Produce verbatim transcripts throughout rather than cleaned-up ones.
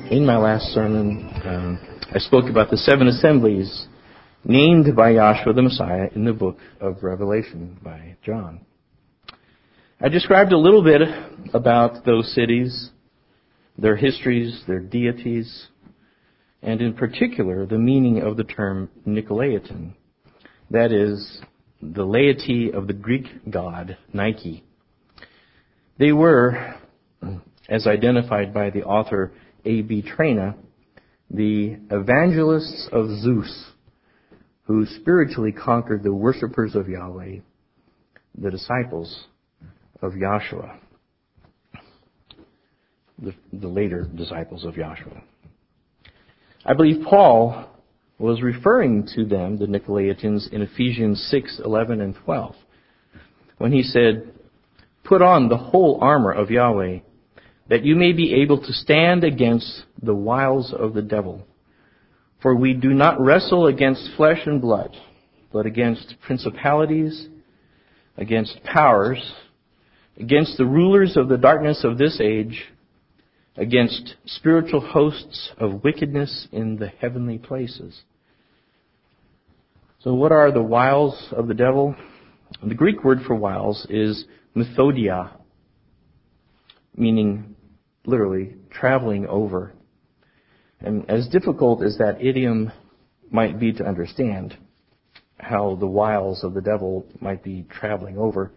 In my last sermon, um, I spoke about the seven assemblies named by Yahshua the Messiah in the book of Revelation by John. I described a little bit about those cities, their histories, their deities, and in particular the meaning of the term Nicolaitan. That is, the laity of the Greek god Nike. They were, as identified by the author A B Traina, the evangelists of Zeus, who spiritually conquered the worshippers of Yahweh, the disciples of Yahshua, the, the later disciples of Yahshua. I believe Paul was referring to them, the Nicolaitans, in Ephesians six, eleven, and twelve, when he said, "Put on the whole armor of Yahweh, that you may be able to stand against the wiles of the devil. For we do not wrestle against flesh and blood, but against principalities, against powers, against the rulers of the darkness of this age, against spiritual hosts of wickedness in the heavenly places." So what are the wiles of the devil? The Greek word for wiles is methodia, meaning literally traveling over. And as difficult as that idiom might be to understand, how the wiles of the devil might be traveling over,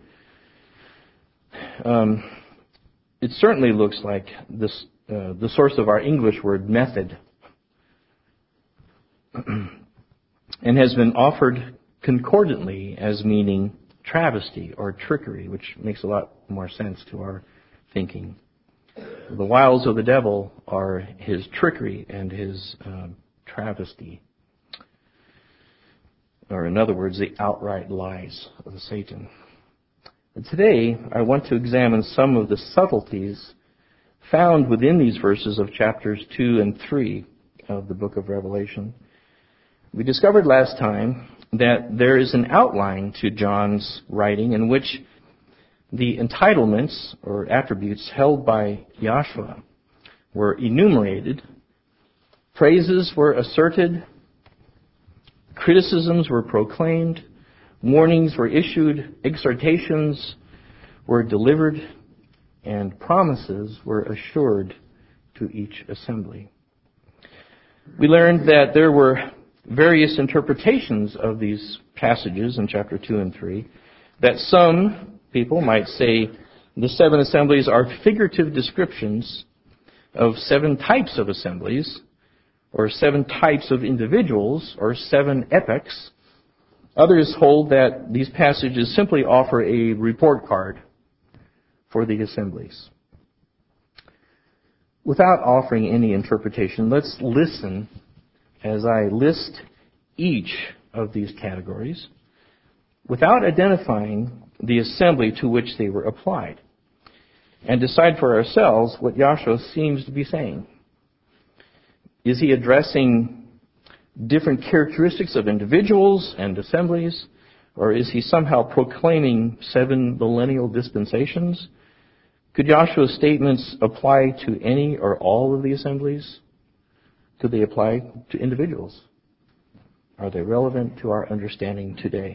um, it certainly looks like this, uh, the source of our English word method, and has been offered concordantly as meaning travesty or trickery, which makes a lot more sense to our thinking. The wiles of the devil are his trickery and his um, travesty. Or in other words, the outright lies of Satan. And today, I want to examine some of the subtleties found within these verses of chapters two and three of the book of Revelation. We discovered last time that there is an outline to John's writing in which the entitlements or attributes held by Yahshua were enumerated, praises were asserted, criticisms were proclaimed, warnings were issued, exhortations were delivered, and promises were assured to each assembly. We learned that there were various interpretations of these passages in chapter two and three, that some people might say the seven assemblies are figurative descriptions of seven types of assemblies, or seven types of individuals, or seven epochs. Others hold that these passages simply offer a report card for the assemblies. Without offering any interpretation, let's listen as I list each of these categories without identifying the assembly to which they were applied, and decide for ourselves what Yahshua seems to be saying. Is he addressing different characteristics of individuals and assemblies, or is he somehow proclaiming seven millennial dispensations? Could Yahshua's statements apply to any or all of the assemblies? Could they apply to individuals? Are they relevant to our understanding today?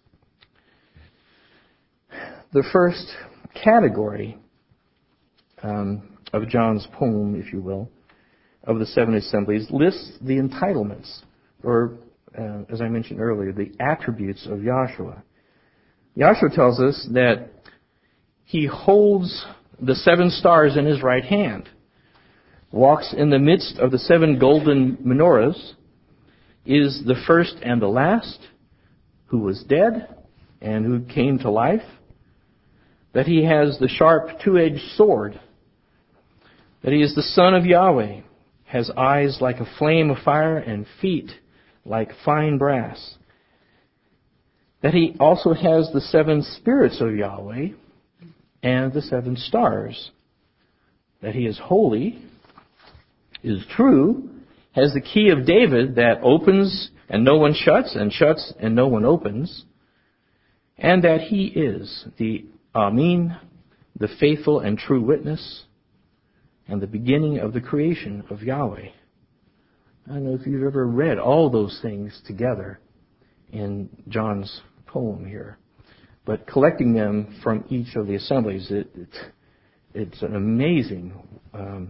The first category um, of John's poem, if you will, of the seven assemblies, lists the entitlements, or uh, as I mentioned earlier, the attributes of Yahshua. Yahshua tells us that he holds the seven stars in his right hand, walks in the midst of the seven golden menorahs, is the first and the last, who was dead and who came to life, that he has the sharp two-edged sword, that he is the Son of Yahweh, has eyes like a flame of fire and feet like fine brass, that he also has the seven spirits of Yahweh and the seven stars, that he is holy, is true, has the key of David that opens and no one shuts, and shuts and no one opens, and that he is the Amen, the faithful and true witness, and the beginning of the creation of Yahweh. I don't know if you've ever read all those things together in John's poem here, but collecting them from each of the assemblies, it, it, it's an amazing um,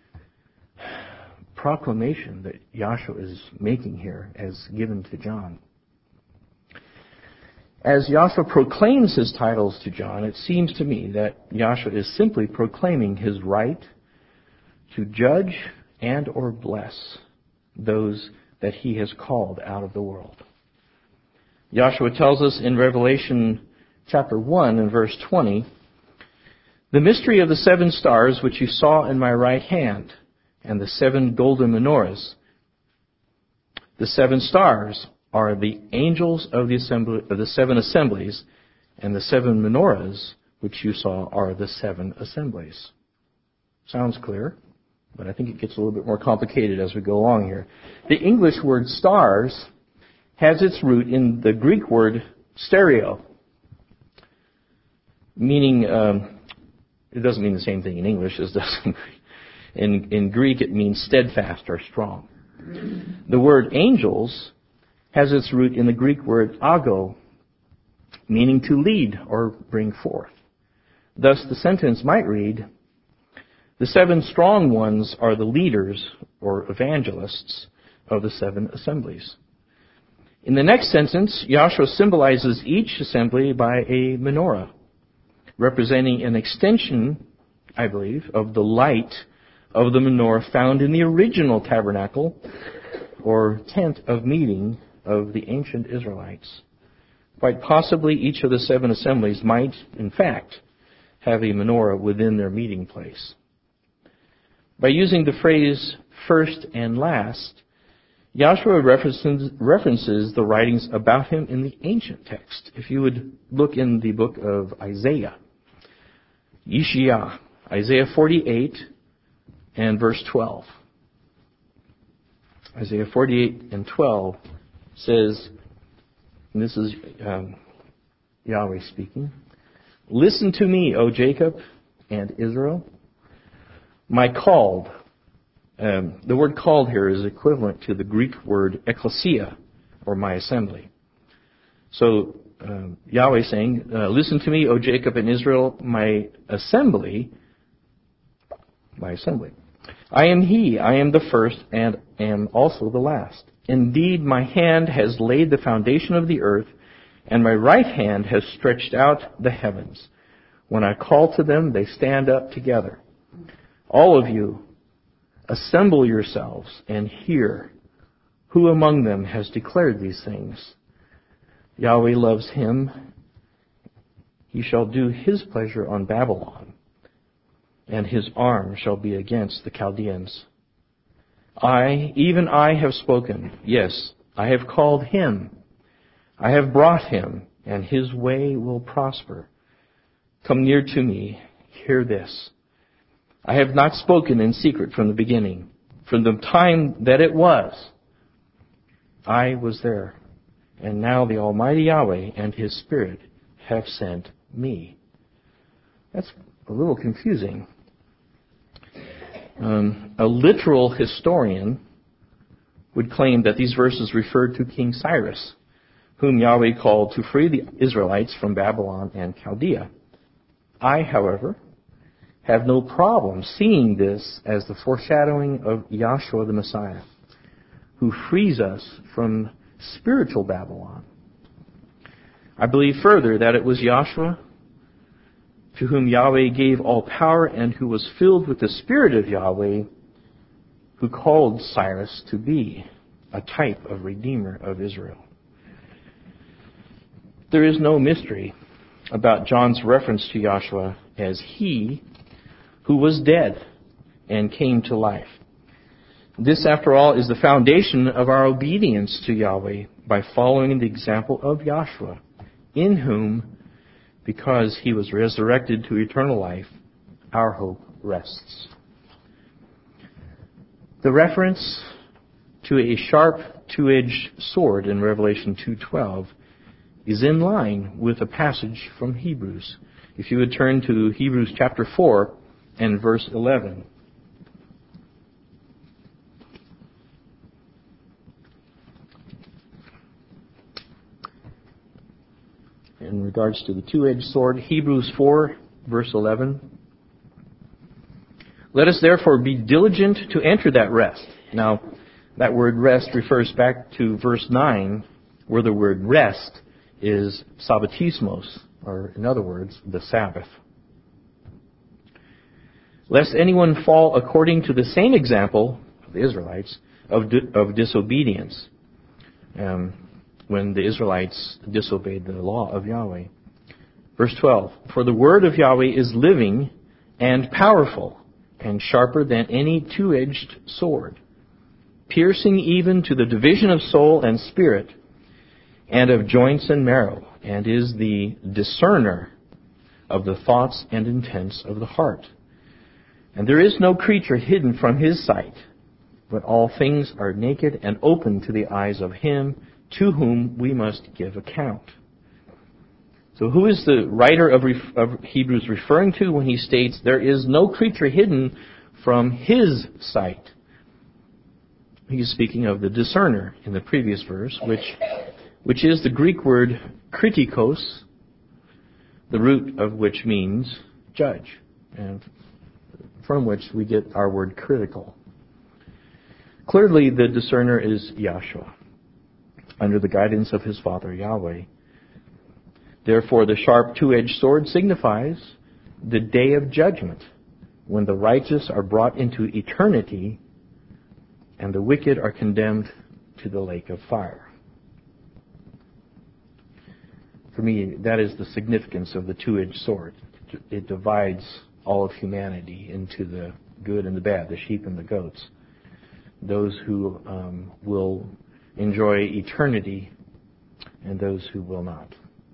proclamation that Yahshua is making here as given to John. As Yahshua proclaims his titles to John, it seems to me that Yahshua is simply proclaiming his right to judge and or bless those that he has called out of the world. Yahshua tells us in Revelation chapter one and verse twenty, "The mystery of the seven stars which you saw in my right hand, and the seven golden menorahs. The seven stars are the angels of the assembly of the seven assemblies, and the seven menorahs which you saw are the seven assemblies." Sounds clear, but I think it gets a little bit more complicated as we go along here. The English word stars has its root in the Greek word stereo, meaning, um, it doesn't mean the same thing in English as it does in Greek. In, in Greek, it means steadfast or strong. The word angels has its root in the Greek word ago, meaning to lead or bring forth. Thus, the sentence might read, "The seven strong ones are the leaders or evangelists of the seven assemblies." In the next sentence, Yahshua symbolizes each assembly by a menorah, representing an extension, I believe, of the light of the menorah found in the original tabernacle or tent of meeting of the ancient Israelites. Quite possibly each of the seven assemblies might, in fact, have a menorah within their meeting place. By using the phrase first and last, Yahshua references, references the writings about him in the ancient text. If you would look in the book of Isaiah, Yeshaya, Isaiah forty-eight and verse twelve. Isaiah forty-eight and twelve says, and this is um, Yahweh speaking, "Listen to me, O Jacob and Israel, my called." Um, the word called here is equivalent to the Greek word ecclesia, or my assembly. So um, Yahweh is saying, uh, "Listen to me, O Jacob and Israel, my assembly, my assembly. I am He, I am the first, and am also the last. Indeed, my hand has laid the foundation of the earth, and my right hand has stretched out the heavens. When I call to them, they stand up together. All of you, assemble yourselves and hear. Who among them has declared these things? Yahweh loves him. He shall do his pleasure on Babylon, and his arm shall be against the Chaldeans. I, even I, have spoken. Yes, I have called him. I have brought him, and his way will prosper. Come near to me. Hear this. I have not spoken in secret from the beginning. From the time that it was, I was there. And now the Almighty Yahweh and his Spirit have sent me." That's a little confusing. Um, a literal historian would claim that these verses referred to King Cyrus, whom Yahweh called to free the Israelites from Babylon and Chaldea. I, however, have no problem seeing this as the foreshadowing of Yahshua the Messiah, who frees us from spiritual Babylon. I believe further that it was Yahshua to whom Yahweh gave all power and who was filled with the Spirit of Yahweh, who called Cyrus to be a type of Redeemer of Israel. There is no mystery about John's reference to Yahshua as He who was dead and came to life. This, after all, is the foundation of our obedience to Yahweh by following the example of Yahshua, in whom, because he was resurrected to eternal life, our hope rests. The reference to a sharp two-edged sword in Revelation two twelve is in line with a passage from Hebrews. If you would turn to Hebrews chapter four and verse eleven. in regards to the two-edged sword. Hebrews four, verse eleven. Let us therefore be diligent to enter that rest. Now, that word rest refers back to verse nine, where the word rest is sabbatismos, or in other words, the Sabbath. Lest anyone fall according to the same example of the Israelites of, di- of disobedience, um, when the Israelites disobeyed the law of Yahweh. Verse twelve, for the word of Yahweh is living and powerful and sharper than any two-edged sword, piercing even to the division of soul and spirit and of joints and marrow, and is the discerner of the thoughts and intents of the heart. And there is no creature hidden from his sight, but all things are naked and open to the eyes of him to whom we must give account. So who is the writer of, of Hebrews referring to when he states there is no creature hidden from his sight? He is speaking of the discerner in the previous verse, which which is the Greek word kritikos, the root of which means judge, and from which we get our word critical. Clearly, the discerner is Yahshua, under the guidance of his Father Yahweh. Therefore, the sharp two-edged sword signifies the day of judgment, when the righteous are brought into eternity and the wicked are condemned to the lake of fire. For me, that is the significance of the two-edged sword. It divides all of humanity into the good and the bad, the sheep and the goats. Those who um, will enjoy eternity and those who will not.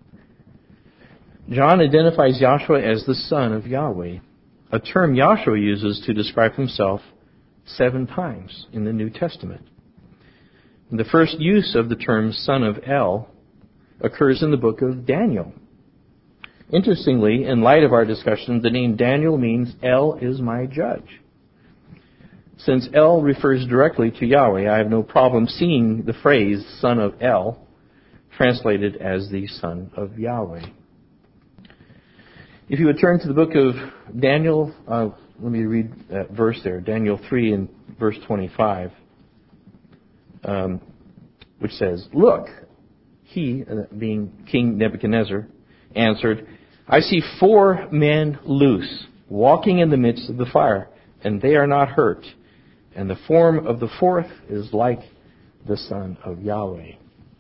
John identifies Yahshua as the Son of Yahweh, a term Yahshua uses to describe himself seven times in the New Testament. And the first use of the term Son of El occurs in the book of Daniel. Interestingly, in light of our discussion, the name Daniel means El is my judge. Since El refers directly to Yahweh, I have no problem seeing the phrase Son of El translated as the Son of Yahweh. If you would turn to the book of Daniel, uh, let me read that verse there, Daniel three and verse twenty-five, um, which says, Look, he, uh, being King Nebuchadnezzar, answered, I see four men loose, walking in the midst of the fire, and they are not hurt. And the form of the fourth is like the Son of Yahweh.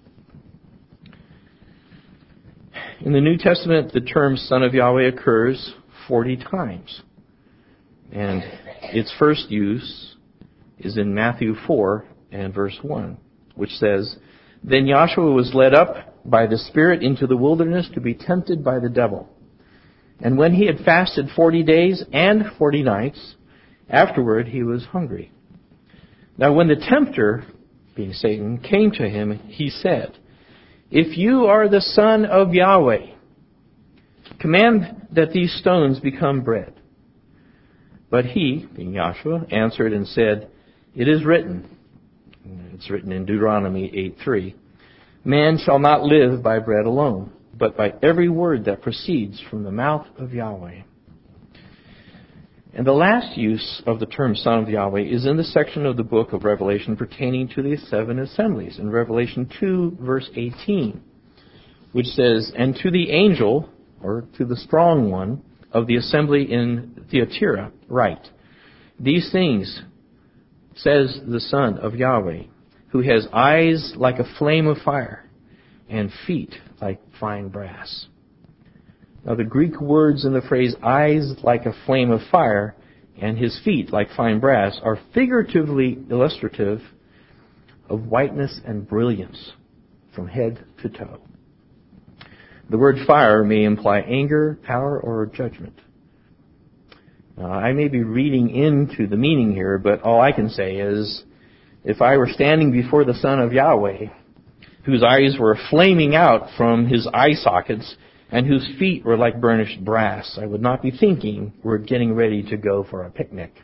In the New Testament, the term Son of Yahweh occurs forty times. And its first use is in Matthew four and verse one, which says, Then Yahshua was led up by the Spirit into the wilderness to be tempted by the devil. And when he had fasted forty days and forty nights, afterward he was hungry. Now when the tempter, being Satan, came to him, he said, If you are the Son of Yahweh, command that these stones become bread. But he, being Yahshua, answered and said, It is written, it's written in Deuteronomy eight three, Man shall not live by bread alone, but by every word that proceeds from the mouth of Yahweh. And the last use of the term Son of Yahweh is in the section of the book of Revelation pertaining to the seven assemblies, in Revelation two, verse eighteen, which says, And to the angel, or to the strong one, of the assembly in Thyatira, write, These things says the Son of Yahweh, who has eyes like a flame of fire, and feet like fine brass. Now the Greek words in the phrase eyes like a flame of fire and his feet like fine brass are figuratively illustrative of whiteness and brilliance from head to toe. The word fire may imply anger, power, or judgment. Now, I may be reading into the meaning here, but all I can say is, if I were standing before the Son of Yahweh, whose eyes were flaming out from his eye sockets, and whose feet were like burnished brass, I would not be thinking we're getting ready to go for a picnic.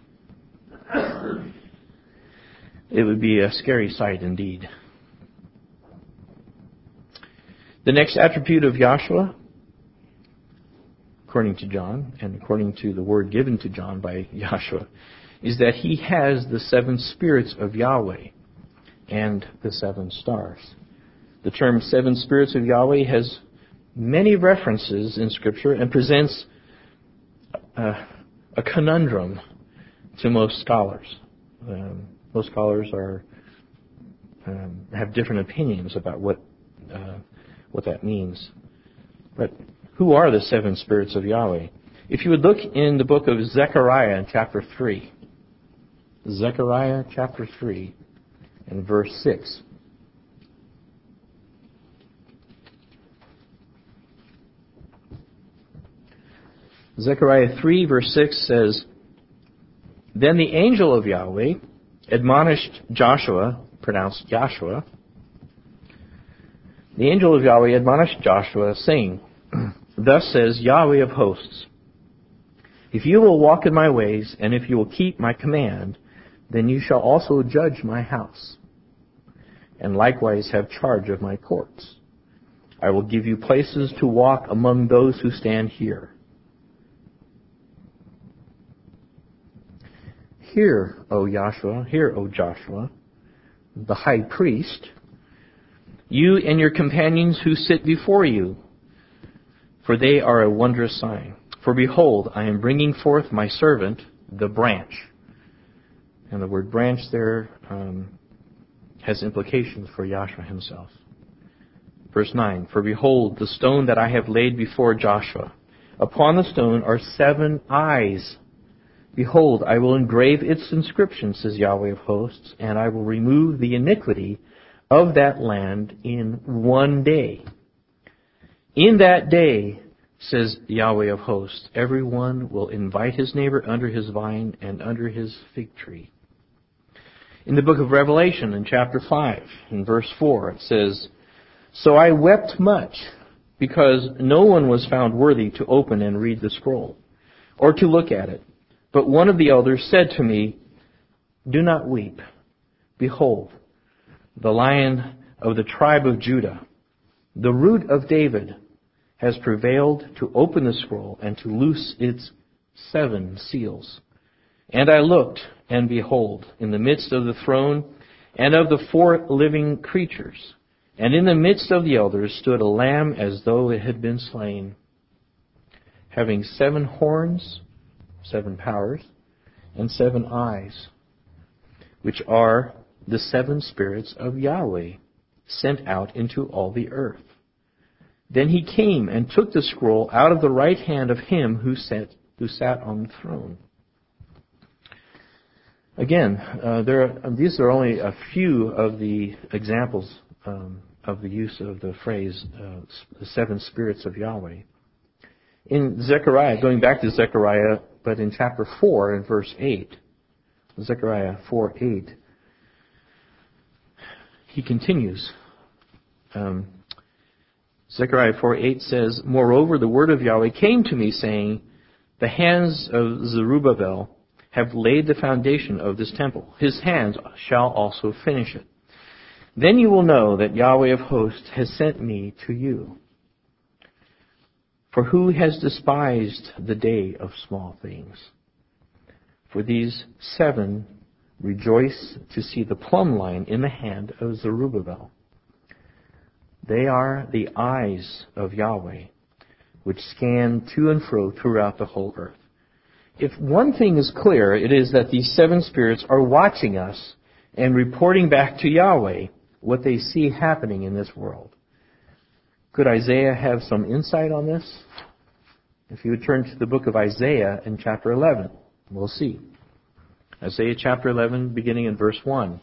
It would be a scary sight indeed. The next attribute of Yahshua according to John, and according to the word given to John by Joshua, is that he has the seven spirits of Yahweh and the seven stars. The term seven spirits of Yahweh has many references in Scripture and presents a, a conundrum to most scholars. Um, most scholars are um, have different opinions about what uh, what that means. But who are the seven spirits of Yahweh? If you would look in the book of Zechariah in chapter three, Zechariah chapter three and verse six. Zechariah three verse six says, "Then the angel of Yahweh admonished Joshua," pronounced Joshua, "the angel of Yahweh admonished Joshua, saying, Thus says Yahweh of hosts, if you will walk in my ways, and if you will keep my command, then you shall also judge my house, and likewise have charge of my courts. I will give you places to walk among those who stand here. Hear, O Joshua, hear, O Joshua, the high priest, you and your companions who sit before you, for they are a wondrous sign. For behold, I am bringing forth my servant, the branch." And the word branch there um, has implications for Joshua himself. Verse nine, "For behold, the stone that I have laid before Joshua. Upon the stone are seven eyes. Behold, I will engrave its inscription, says Yahweh of hosts, and I will remove the iniquity of that land in one day. In that day, says Yahweh of hosts, everyone will invite his neighbor under his vine and under his fig tree." In the book of Revelation, in chapter five, in verse four, it says, "So I wept much, because no one was found worthy to open and read the scroll, or to look at it. But one of the elders said to me, Do not weep. Behold, the Lion of the tribe of Judah, the Root of David, has prevailed to open the scroll and to loose its seven seals. And I looked, and behold, in the midst of the throne and of the four living creatures, and in the midst of the elders stood a lamb as though it had been slain, having seven horns," seven powers, "and seven eyes, which are the seven spirits of Yahweh, sent out into all the earth. Then he came and took the scroll out of the right hand of him who sat, who sat on the throne." Again, uh, there are, these are only a few of the examples um, of the use of the phrase, uh, the seven spirits of Yahweh. In Zechariah, going back to Zechariah, but in chapter four and verse eight, Zechariah four eight, he continues. Um, Zechariah four eight says, "Moreover, the word of Yahweh came to me, saying, The hands of Zerubbabel have laid the foundation of this temple. His hands shall also finish it. Then you will know that Yahweh of hosts has sent me to you. For who has despised the day of small things? For these seven rejoice to see the plumb line in the hand of Zerubbabel. They are the eyes of Yahweh, which scan to and fro throughout the whole earth." If one thing is clear, it is that these seven spirits are watching us and reporting back to Yahweh what they see happening in this world. Could Isaiah have some insight on this? If you would turn to the book of Isaiah in chapter eleven, we'll see. Isaiah chapter eleven, beginning in verse one.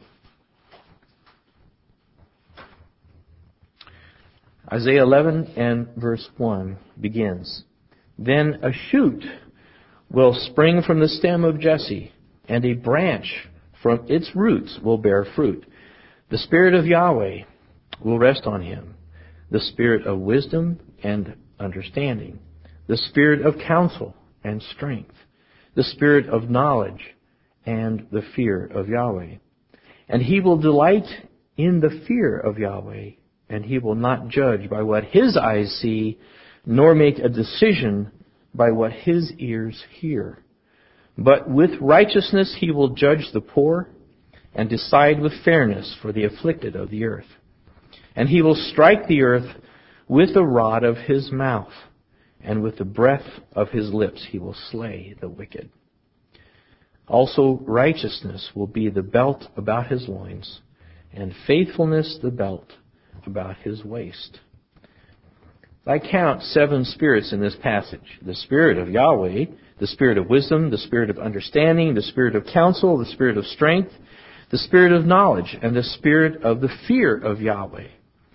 Isaiah eleven and verse one begins, "Then a shoot will spring from the stem of Jesse, and a branch from its roots will bear fruit. The Spirit of Yahweh will rest on him, the Spirit of wisdom and understanding, the Spirit of counsel and strength, the Spirit of knowledge and the fear of Yahweh. And he will delight in the fear of Yahweh, and he will not judge by what his eyes see, nor make a decision by what his ears hear. But with righteousness he will judge the poor and decide with fairness for the afflicted of the earth. And he will strike the earth with the rod of his mouth, and with the breath of his lips he will slay the wicked. Also righteousness will be the belt about his loins, and faithfulness the belt about his waist. I count seven spirits in this passage. The Spirit of Yahweh, the Spirit of wisdom, the Spirit of understanding, the Spirit of counsel, the Spirit of strength, the Spirit of knowledge, and the Spirit of the fear of Yahweh.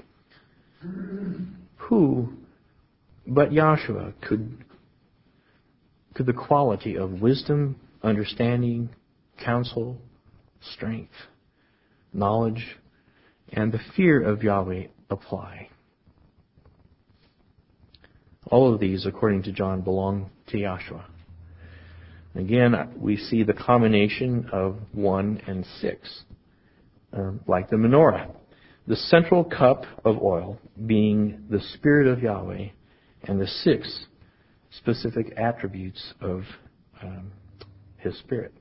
Who but Yahshua could, could the quality of wisdom, understanding, counsel, strength, knowledge, and the fear of Yahweh apply? All of these, according to John, belong to Yahshua. Again, we see the combination of one and six, uh, like the menorah. The central cup of oil being the Spirit of Yahweh, and the six specific attributes of um, His Spirit.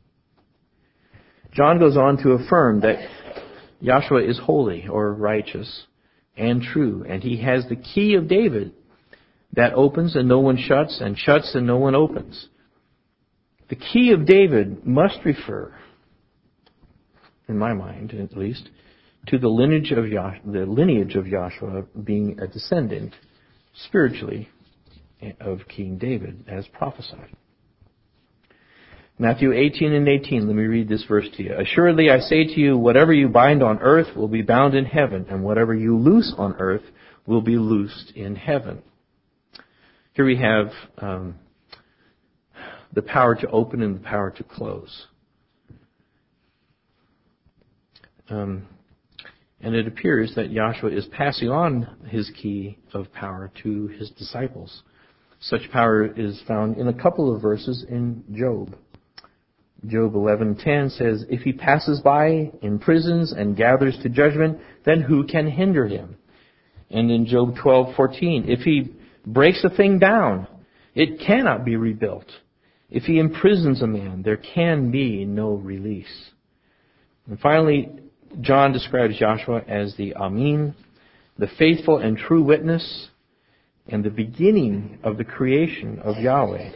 John goes on to affirm that Yahshua is holy or righteous and true, and He has the key of David that opens and no one shuts, and shuts and no one opens. The key of David must refer, in my mind at least, to the lineage of Yash- the lineage of Yahshua being a descendant, spiritually, of King David, as prophesied. Matthew eighteen and eighteen, let me read this verse to you. Assuredly I say to you, whatever you bind on earth will be bound in heaven, and whatever you loose on earth will be loosed in heaven. Here we have um, the power to open and the power to close. Um, and it appears that Yahshua is passing on His key of power to His disciples. Such power is found in a couple of verses in Job. Job eleven ten says, if he passes by in prisons and gathers to judgment, then who can hinder him? And in Job twelve fourteen, if he breaks a thing down, it cannot be rebuilt. If he imprisons a man, there can be no release. And finally, John describes Yahshua as the Amin, the faithful and true witness, and the beginning of the creation of Yahweh.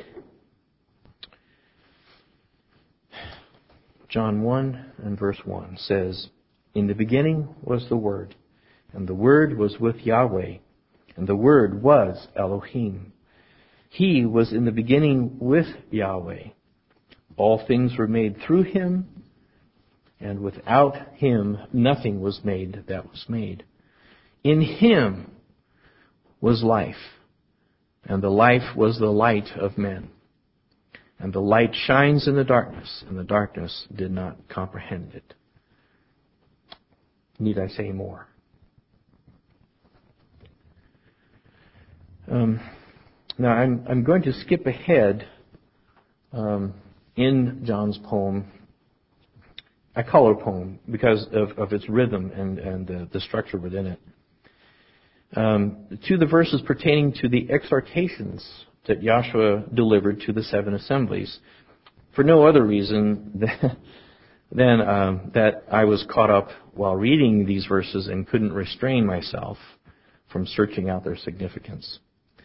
John one and verse one says, in the beginning was the Word, and the Word was with Yahweh, and the Word was Elohim. He was in the beginning with Yahweh. All things were made through Him, and without Him nothing was made that was made. In Him was life, and the life was the light of men. And the light shines in the darkness, and the darkness did not comprehend it. Need I say more? Um, now, I'm, I'm going to skip ahead um, in John's poem. I call it a poem because of, of its rhythm and, and uh, the structure within it. Um, to the verses pertaining to the exhortations that Yahshua delivered to the seven assemblies, for no other reason than, than um, that I was caught up while reading these verses and couldn't restrain myself from searching out their significance.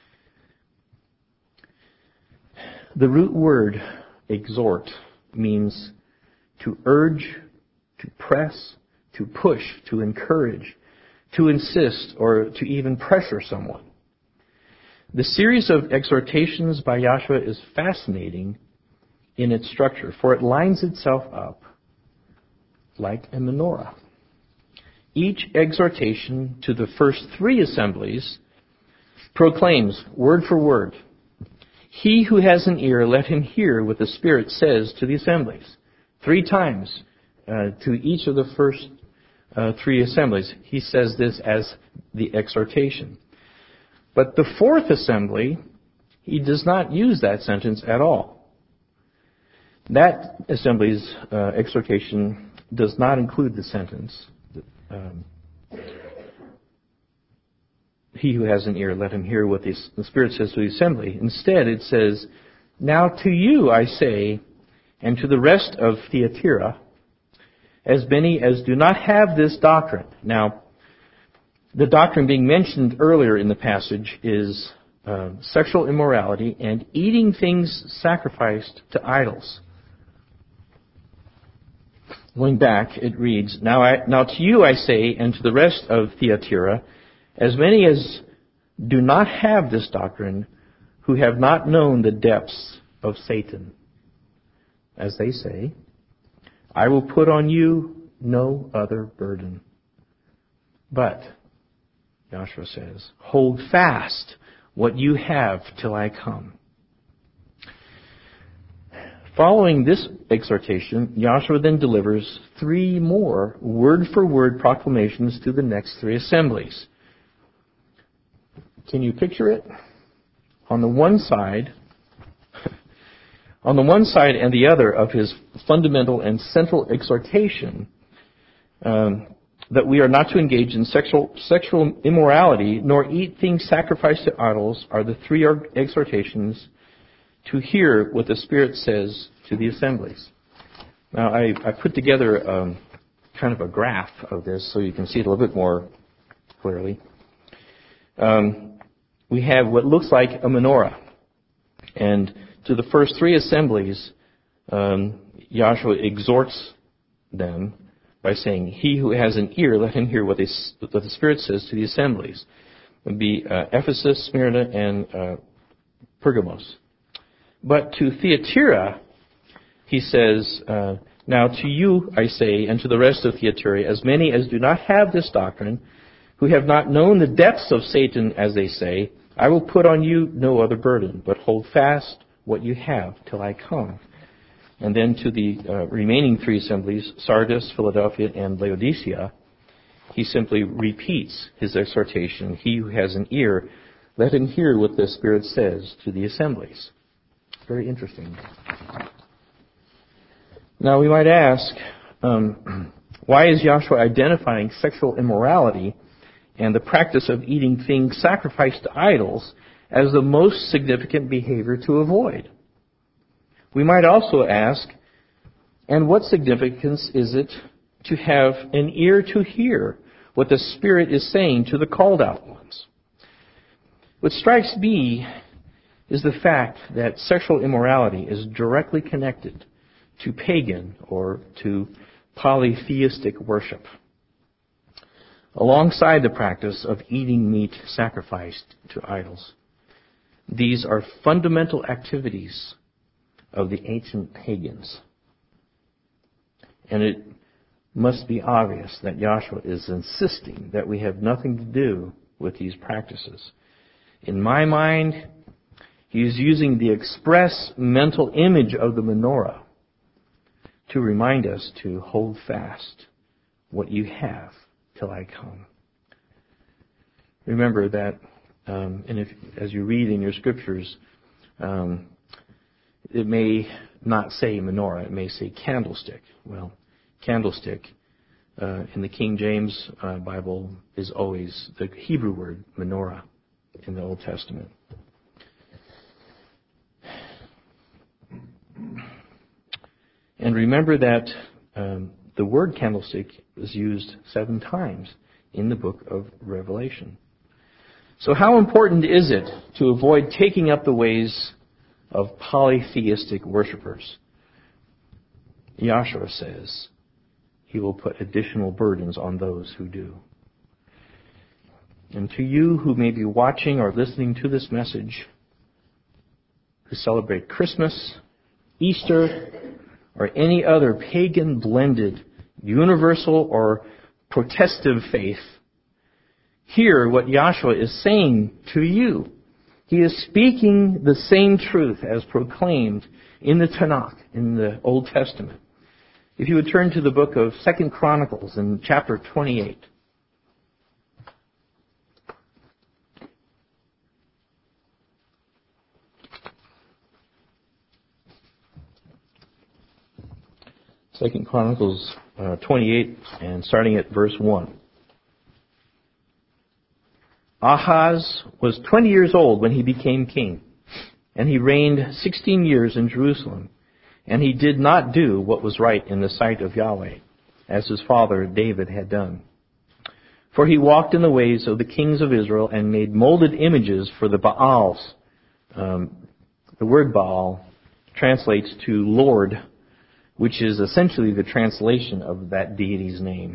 The root word, exhort, means to urge, to press, to push, to encourage, to insist, or to even pressure someone. The series of exhortations by Yahshua is fascinating in its structure, for it lines itself up like a menorah. Each exhortation to the first three assemblies proclaims, word for word, he who has an ear, let him hear what the Spirit says to the assemblies. Three times uh, to each of the first uh, three assemblies, he says this as the exhortation. But the fourth assembly, he does not use that sentence at all. That assembly's uh, exhortation does not include the sentence. Um, he who has an ear, let him hear what the, the Spirit says to the assembly. Instead, it says, now to you I say, and to the rest of Thyatira, as many as do not have this doctrine. Now, the doctrine being mentioned earlier in the passage is uh, sexual immorality and eating things sacrificed to idols. Going back, it reads, Now, I, now to you I say, and to the rest of Thyatira, as many as do not have this doctrine, who have not known the depths of Satan, as they say, I will put on you no other burden. But, Joshua says, hold fast what you have till I come. Following this exhortation, Joshua then delivers three more word-for-word proclamations to the next three assemblies. Can you picture it? On the one side, on the one side and the other of his fundamental and central exhortation, um, that we are not to engage in sexual sexual immorality nor eat things sacrificed to idols, are the three exhortations to hear what the Spirit says to the assemblies. Now, I, I put together um, kind of a graph of this so you can see it a little bit more clearly. Um, we have what looks like a menorah. And to the first three assemblies, um, Joshua exhorts them by saying, he who has an ear, let him hear what, they, what the Spirit says to the assemblies. It would be uh, Ephesus, Smyrna, and uh, Pergamos. But to Thyatira, he says, uh, now to you I say, and to the rest of Thyatira, as many as do not have this doctrine, who have not known the depths of Satan, as they say, I will put on you no other burden, but hold fast what you have till I come. And then to the uh, remaining three assemblies, Sardis, Philadelphia, and Laodicea, he simply repeats his exhortation, he who has an ear, let him hear what the Spirit says to the assemblies. Very interesting. Now we might ask, um, why is Joshua identifying sexual immorality and the practice of eating things sacrificed to idols as the most significant behavior to avoid? We might also ask, and what significance is it to have an ear to hear what the Spirit is saying to the called out ones? What strikes me is the fact that sexual immorality is directly connected to pagan or to polytheistic worship, alongside the practice of eating meat sacrificed to idols. These are fundamental activities of the ancient pagans. And it must be obvious that Joshua is insisting that we have nothing to do with these practices. In my mind, he is using the express mental image of the menorah to remind us to hold fast what you have till I come. Remember that, um, and if, as you read in your scriptures, um, it may not say menorah, it may say candlestick. Well, candlestick uh, in the King James uh, Bible is always the Hebrew word menorah in the Old Testament. And remember that um, the word candlestick is used seven times in the book of Revelation. So how important is it to avoid taking up the ways of polytheistic worshipers? Joshua says he will put additional burdens on those who do. And to you who may be watching or listening to this message, who celebrate Christmas, Easter, or any other pagan blended, universal or protestive faith, hear what Joshua is saying to you. He is speaking the same truth as proclaimed in the Tanakh, in the Old Testament. If you would turn to the book of Second Chronicles in chapter twenty-eight. Second Chronicles uh, twenty-eight, and starting at verse one. Ahaz was twenty years old when he became king, and he reigned sixteen years in Jerusalem. And he did not do what was right in the sight of Yahweh, as his father David had done. For he walked in the ways of the kings of Israel and made molded images for the Baals. Um, the word Baal translates to Lord, which is essentially the translation of that deity's name.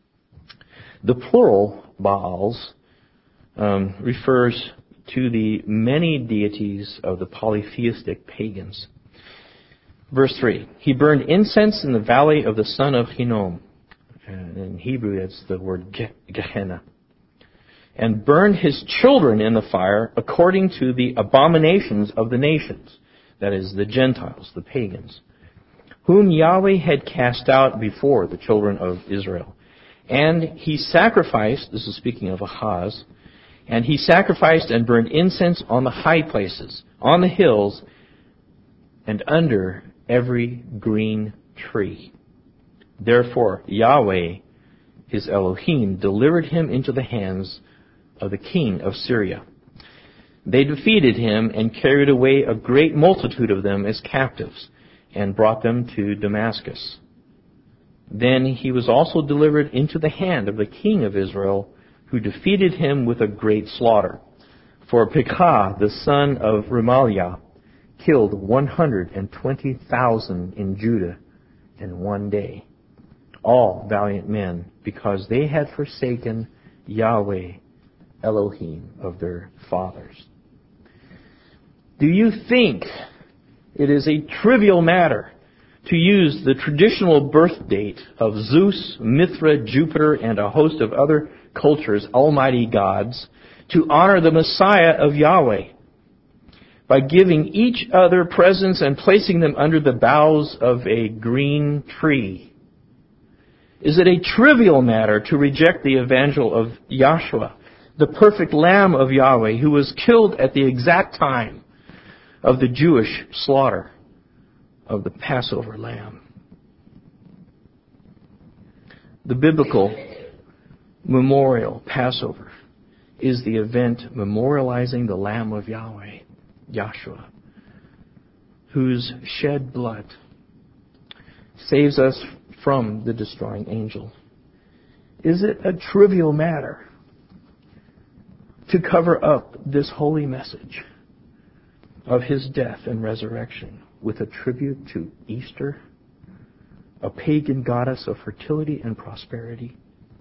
The plural Baals um, refers to the many deities of the polytheistic pagans. Verse three, he burned incense in the valley of the son of Hinnom. In Hebrew, it's the word Gehenna. And burned his children in the fire according to the abominations of the nations. That is, the Gentiles, the pagans, whom Yahweh had cast out before the children of Israel. And he sacrificed, this is speaking of Ahaz, and he sacrificed and burned incense on the high places, on the hills, and under every green tree. Therefore, Yahweh, his Elohim, delivered him into the hands of the king of Syria. They defeated him and carried away a great multitude of them as captives and brought them to Damascus. Then he was also delivered into the hand of the king of Israel, who defeated him with a great slaughter. For Pekah, the son of Remaliah, killed one hundred twenty thousand in Judah in one day, all valiant men, because they had forsaken Yahweh, Elohim of their fathers. Do you think it is a trivial matter to use the traditional birth date of Zeus, Mithra, Jupiter, and a host of other cultures' almighty gods to honor the Messiah of Yahweh by giving each other presents and placing them under the boughs of a green tree? Is it a trivial matter to reject the evangel of Yahshua, the perfect Lamb of Yahweh, who was killed at the exact time of the Jewish slaughter of the Passover lamb? The biblical memorial Passover is the event memorializing the Lamb of Yahweh, Yahshua, whose shed blood saves us from the destroying angel. Is it a trivial matter to cover up this holy message of his death and resurrection with a tribute to Easter, a pagan goddess of fertility and prosperity?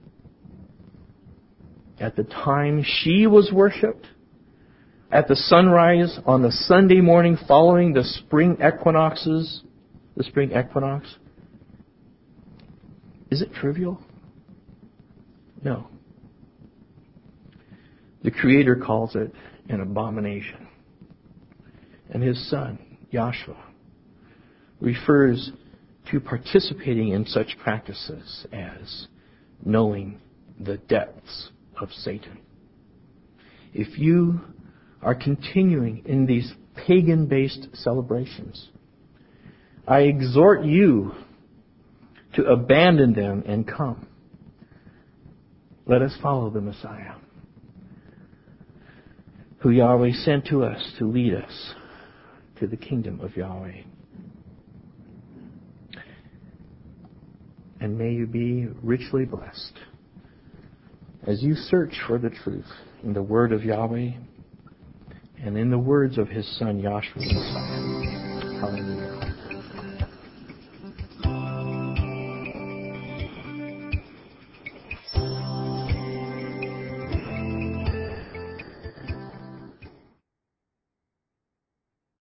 At the time she was worshipped, at the sunrise on the Sunday morning following the spring equinoxes, the spring equinox. Is it trivial? No. The Creator calls it an abomination. And his Son, Yahshua, refers to participating in such practices as knowing the depths of Satan. If you are continuing in these pagan-based celebrations, I exhort you to abandon them and come. Let us follow the Messiah, who Yahweh sent to us to lead us to the kingdom of Yahweh. And may you be richly blessed as you search for the truth in the word of Yahweh and in the words of his Son, Yahshua the Messiah. Hallelujah.